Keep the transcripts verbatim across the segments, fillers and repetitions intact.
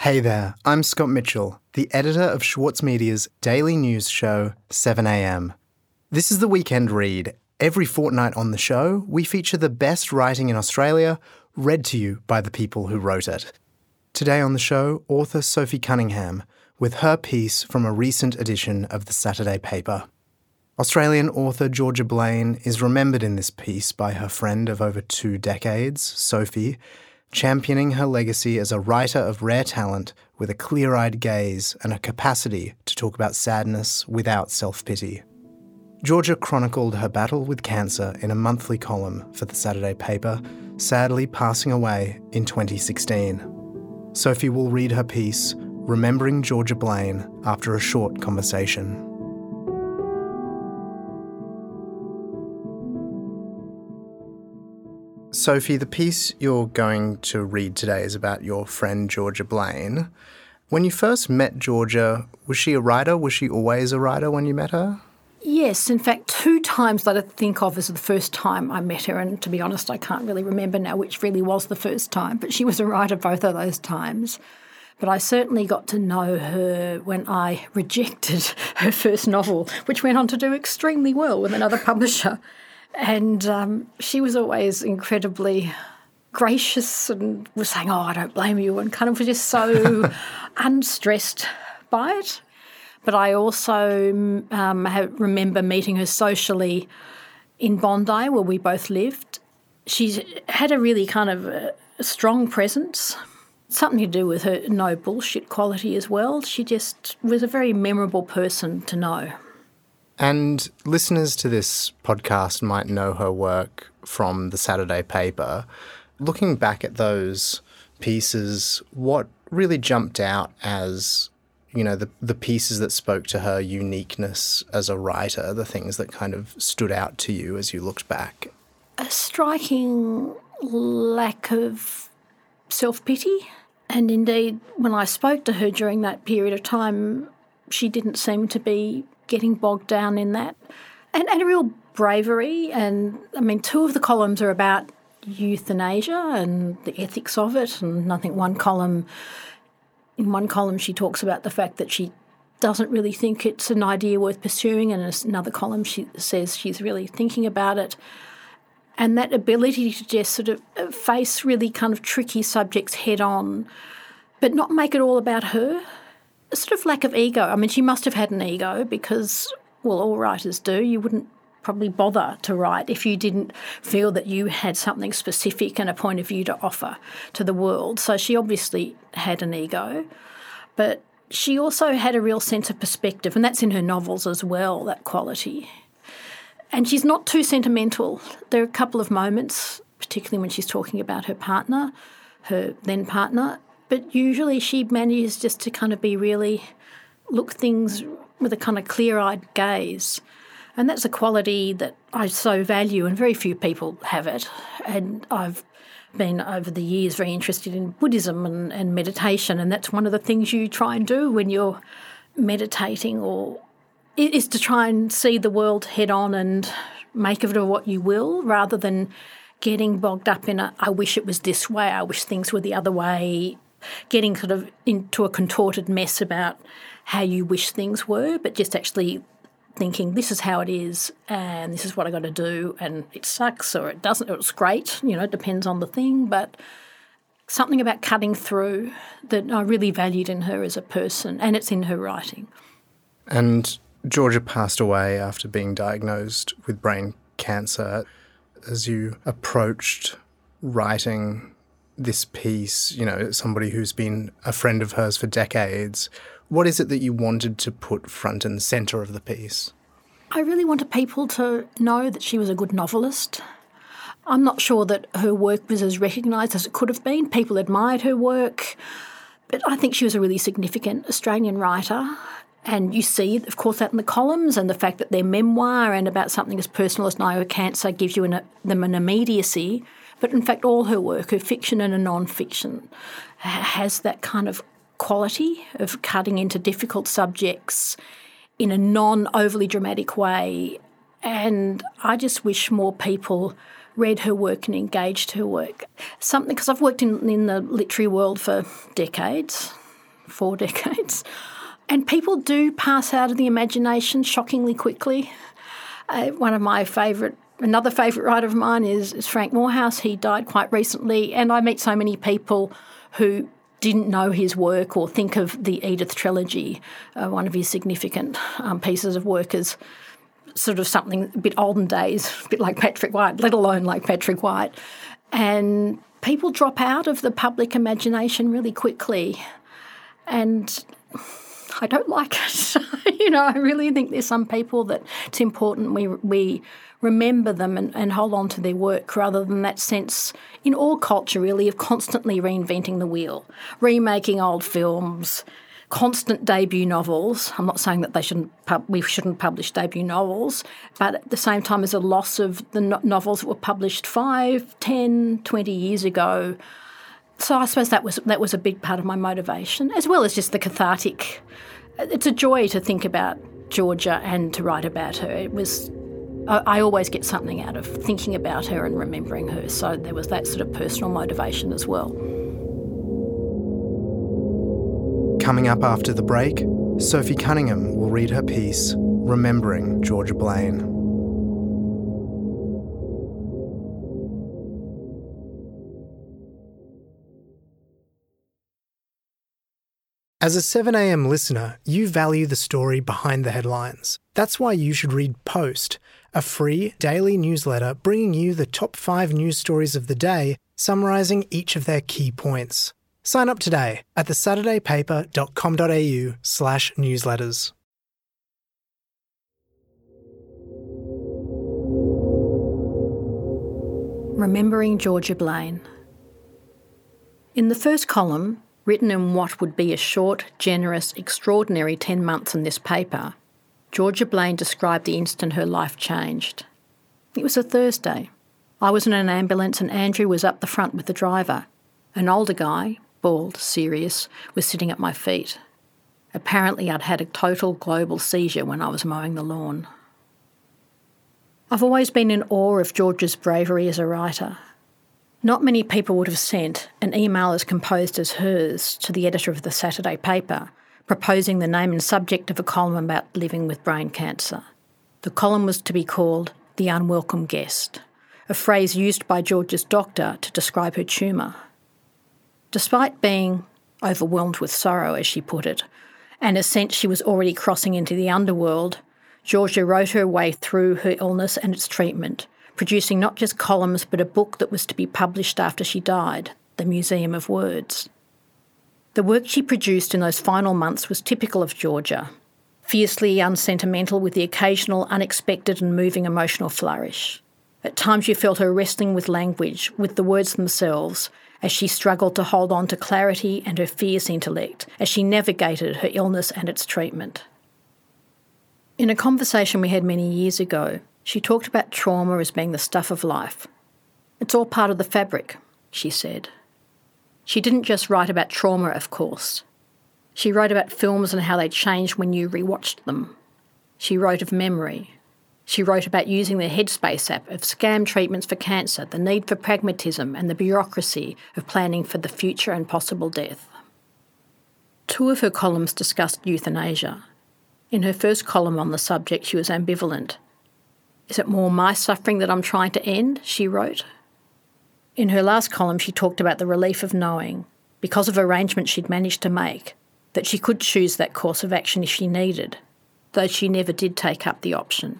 Hey there, I'm Scott Mitchell, the editor of Schwartz Media's daily news show, seven a m. This is the Weekend Read. Every fortnight on the show, we feature the best writing in Australia, read to you by the people who wrote it. Today on the show, author Sophie Cunningham, with her piece from a recent edition of the Saturday paper. Australian author Georgia Blaine is remembered in this piece by her friend of over two decades, Sophie, championing her legacy as a writer of rare talent with a clear-eyed gaze and a capacity to talk about sadness without self-pity. Georgia chronicled her battle with cancer in a monthly column for the Saturday paper, sadly passing away in twenty sixteen. Sophie will read her piece, Remembering Georgia Blaine, after a short conversation. Sophie, the piece you're going to read today is about your friend Georgia Blaine. When you first met Georgia, was she a writer? Was she always a writer when you met her? Yes, in fact, two times that I think of as the first time I met her, and to be honest, I can't really remember now which really was the first time, but she was a writer both of those times. But I certainly got to know her when I rejected her first novel, which went on to do extremely well with another publisher. And um, she was always incredibly gracious and was saying, oh, I don't blame you, and kind of was just so unstressed by it. But I also um, have, remember meeting her socially in Bondi, where we both lived. She had a really kind of a, a strong presence, something to do with her no bullshit quality as well. She just was a very memorable person to know. And listeners to this podcast might know her work from the Saturday paper. Looking back at those pieces, what really jumped out as, you know, the, the pieces that spoke to her uniqueness as a writer, the things that kind of stood out to you as you looked back? A striking lack of self-pity. And indeed, when I spoke to her during that period of time, she didn't seem to be getting bogged down in that. And, and a real bravery. And, I mean, two of the columns are about euthanasia and the ethics of it. And I think one column, in one column she talks about the fact that she doesn't really think it's an idea worth pursuing, and in another column she says she's really thinking about it. And that ability to just sort of face really kind of tricky subjects head on, but not make it all about her. A sort of lack of ego. I mean, she must have had an ego because, well, all writers do. You wouldn't probably bother to write if you didn't feel that you had something specific and a point of view to offer to the world. So she obviously had an ego, but she also had a real sense of perspective, and that's in her novels as well, that quality. And she's not too sentimental. There are a couple of moments, particularly when she's talking about her partner, her then partner, but usually she manages just to kind of be really, look things with a kind of clear-eyed gaze. And that's a quality that I so value, and very few people have it. And I've been, over the years, very interested in Buddhism and, and meditation, and that's one of the things you try and do when you're meditating, or is to try and see the world head-on and make of it what you will, rather than getting bogged up in a, I wish it was this way, I wish things were the other way, getting sort of into a contorted mess about how you wish things were, but just actually thinking this is how it is and this is what I got to do, and it sucks or it doesn't, or it's great, you know, it depends on the thing, but something about cutting through that I really valued in her as a person, and it's in her writing. And Georgia passed away after being diagnosed with brain cancer. As you approached writing this piece, you know, somebody who's been a friend of hers for decades, what is it that you wanted to put front and centre of the piece? I really wanted people to know that she was a good novelist. I'm not sure that her work was as recognised as it could have been. People admired her work, but I think she was a really significant Australian writer. And you see, of course, that in the columns, and the fact that their memoir and about something as personal as Niobe cancer gives you an, them an immediacy. But in fact, all her work, her fiction and her non-fiction, has that kind of quality of cutting into difficult subjects in a non-overly dramatic way. And I just wish more people read her work and engaged her work. Something, because I've worked in, in the literary world for decades, four decades. And people do pass out of the imagination shockingly quickly. Uh, one of my favourite, another favourite writer of mine is, is Frank Morehouse. He died quite recently, and I meet so many people who didn't know his work or think of the Edith trilogy, uh, one of his significant um, pieces of work, as sort of something a bit olden days, a bit like Patrick White, let alone like Patrick White. And people drop out of the public imagination really quickly. And I don't like it. You know, I really think there's some people that it's important we we remember them and, and hold on to their work rather than that sense in all culture really of constantly reinventing the wheel, remaking old films, constant debut novels. I'm not saying that they shouldn't pub- we shouldn't publish debut novels, but at the same time there's a loss of the no- novels that were published five, ten, twenty years ago. So I suppose that was that was a big part of my motivation, as well as just the cathartic. It's a joy to think about Georgia and to write about her. It was I, I always get something out of thinking about her and remembering her. So there was that sort of personal motivation as well. Coming up after the break, Sophie Cunningham will read her piece, Remembering Georgia Blaine. As a seven a m listener, you value the story behind the headlines. That's why you should read Post, a free daily newsletter bringing you the top five news stories of the day, summarising each of their key points. Sign up today at the saturday paper dot com dot a u slash newsletters. Remembering Georgia Blaine. In the first column, written in what would be a short, generous, extraordinary ten months in this paper, Georgia Blaine described the instant her life changed. It was a Thursday. I was in an ambulance and Andrew was up the front with the driver. An older guy, bald, serious, was sitting at my feet. Apparently I'd had a total global seizure when I was mowing the lawn. I've always been in awe of Georgia's bravery as a writer. Not many people would have sent an email as composed as hers to the editor of the Saturday paper, proposing the name and subject of a column about living with brain cancer. The column was to be called The Unwelcome Guest, a phrase used by Georgia's doctor to describe her tumour. Despite being overwhelmed with sorrow, as she put it, and a sense she was already crossing into the underworld, Georgia wrote her way through her illness and its treatment, producing not just columns but a book that was to be published after she died, The Museum of Words. The work she produced in those final months was typical of Georgia, fiercely unsentimental with the occasional unexpected and moving emotional flourish. At times you felt her wrestling with language, with the words themselves, as she struggled to hold on to clarity and her fierce intellect, as she navigated her illness and its treatment. In a conversation we had many years ago, she talked about trauma as being the stuff of life. It's all part of the fabric, she said. She didn't just write about trauma, of course. She wrote about films and how they changed when you rewatched them. She wrote of memory. She wrote about using the Headspace app, of scam treatments for cancer, the need for pragmatism and the bureaucracy of planning for the future and possible death. Two of her columns discussed euthanasia. In her first column on the subject, she was ambivalent. Is it more my suffering that I'm trying to end? She wrote. In her last column, she talked about the relief of knowing, because of arrangements she'd managed to make, that she could choose that course of action if she needed, though she never did take up the option.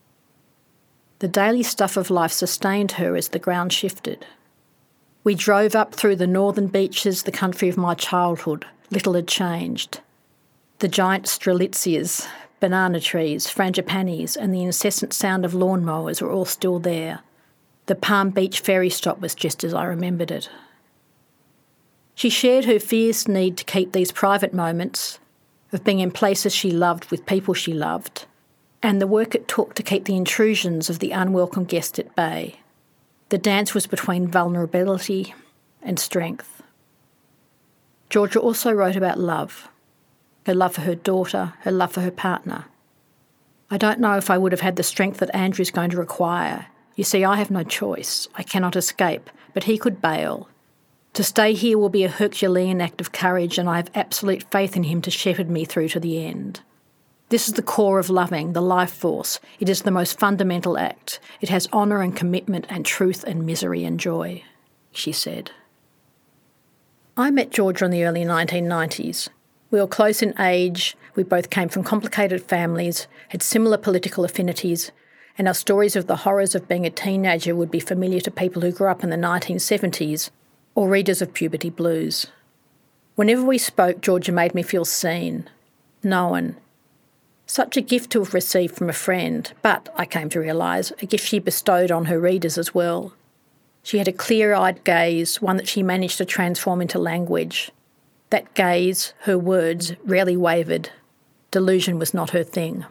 The daily stuff of life sustained her as the ground shifted. We drove up through the northern beaches, the country of my childhood. Little had changed. The giant strelitzias, banana trees, frangipanis and the incessant sound of lawnmowers were all still there. The Palm Beach ferry stop was just as I remembered it. She shared her fierce need to keep these private moments, of being in places she loved with people she loved, and the work it took to keep the intrusions of the unwelcome guest at bay. The dance was between vulnerability and strength. Georgia also wrote about love. Her love for her daughter, her love for her partner. I don't know if I would have had the strength that Andrew's going to require. You see, I have no choice. I cannot escape, but he could bail. To stay here will be a Herculean act of courage, and I have absolute faith in him to shepherd me through to the end. This is the core of loving, the life force. It is the most fundamental act. It has honour and commitment and truth and misery and joy," she said. I met Georgia in the early nineteen nineties. We were close in age, we both came from complicated families, had similar political affinities, and our stories of the horrors of being a teenager would be familiar to people who grew up in the nineteen seventies or readers of Puberty Blues. Whenever we spoke, Georgia made me feel seen, known. Such a gift to have received from a friend, but, I came to realise, a gift she bestowed on her readers as well. She had a clear-eyed gaze, one that she managed to transform into language. That gaze, her words, rarely wavered. Delusion was not her thing.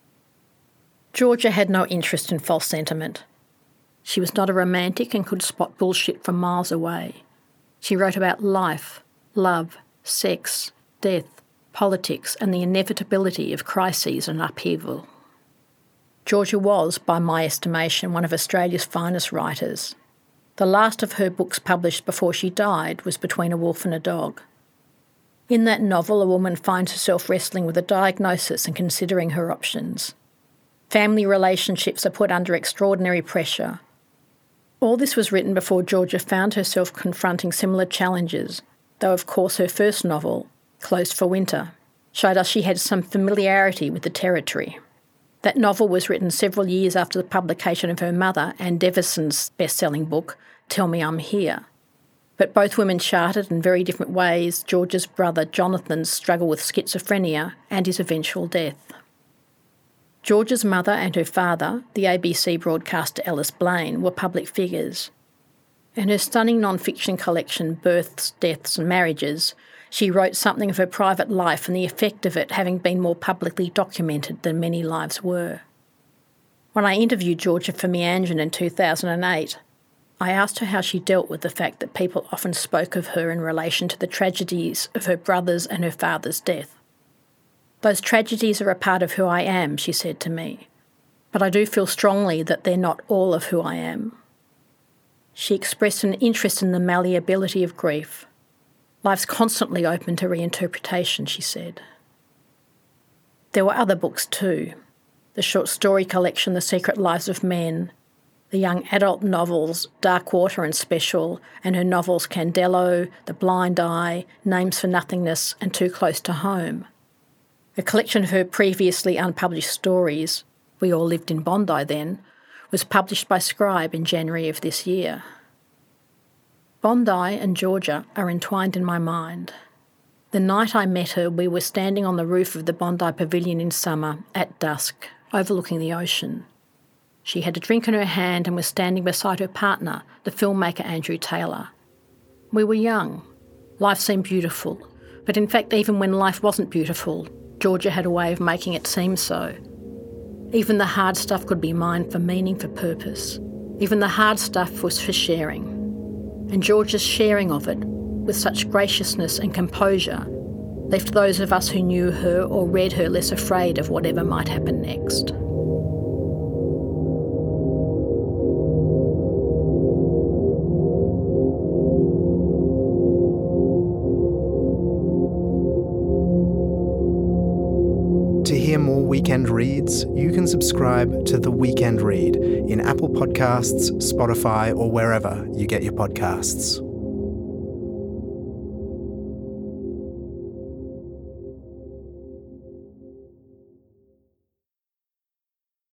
Georgia had no interest in false sentiment. She was not a romantic and could spot bullshit from miles away. She wrote about life, love, sex, death, politics, and the inevitability of crises and upheaval. Georgia was, by my estimation, one of Australia's finest writers. The last of her books published before she died was Between a Wolf and a Dog. In that novel, a woman finds herself wrestling with a diagnosis and considering her options. Family relationships are put under extraordinary pressure. All this was written before Georgia found herself confronting similar challenges, though of course her first novel, Closed for Winter, showed us she had some familiarity with the territory. That novel was written several years after the publication of her mother, Anne Devison's best-selling book, Tell Me I'm Here. But both women charted in very different ways Georgia's brother Jonathan's struggle with schizophrenia and his eventual death. Georgia's mother and her father, the A B C broadcaster Ellis Blaine, were public figures. In her stunning non-fiction collection Births, Deaths and Marriages, she wrote something of her private life and the effect of it having been more publicly documented than many lives were. When I interviewed Georgia for Meanjin in two thousand eight, I asked her how she dealt with the fact that people often spoke of her in relation to the tragedies of her brother's and her father's death. "Those tragedies are a part of who I am," she said to me, "but I do feel strongly that they're not all of who I am." She expressed an interest in the malleability of grief. "Life's constantly open to reinterpretation," she said. There were other books too. The short story collection The Secret Lives of Men, the young adult novels Dark Water and Special, and her novels Candelo, The Blind Eye, Names for Nothingness and Too Close to Home. A collection of her previously unpublished stories, We All Lived in Bondi Then, was published by Scribe in January of this year. Bondi and Georgia are entwined in my mind. The night I met her, we were standing on the roof of the Bondi Pavilion in summer, at dusk, overlooking the ocean. She had a drink in her hand and was standing beside her partner, the filmmaker Andrew Taylor. We were young. Life seemed beautiful, but in fact even when life wasn't beautiful, Georgia had a way of making it seem so. Even the hard stuff could be mined for meaning, for purpose. Even the hard stuff was for sharing. And Georgia's sharing of it, with such graciousness and composure, left those of us who knew her or read her less afraid of whatever might happen next. To hear more Weekend Reads, you can subscribe to The Weekend Read in Apple Podcasts, Spotify, or wherever you get your podcasts.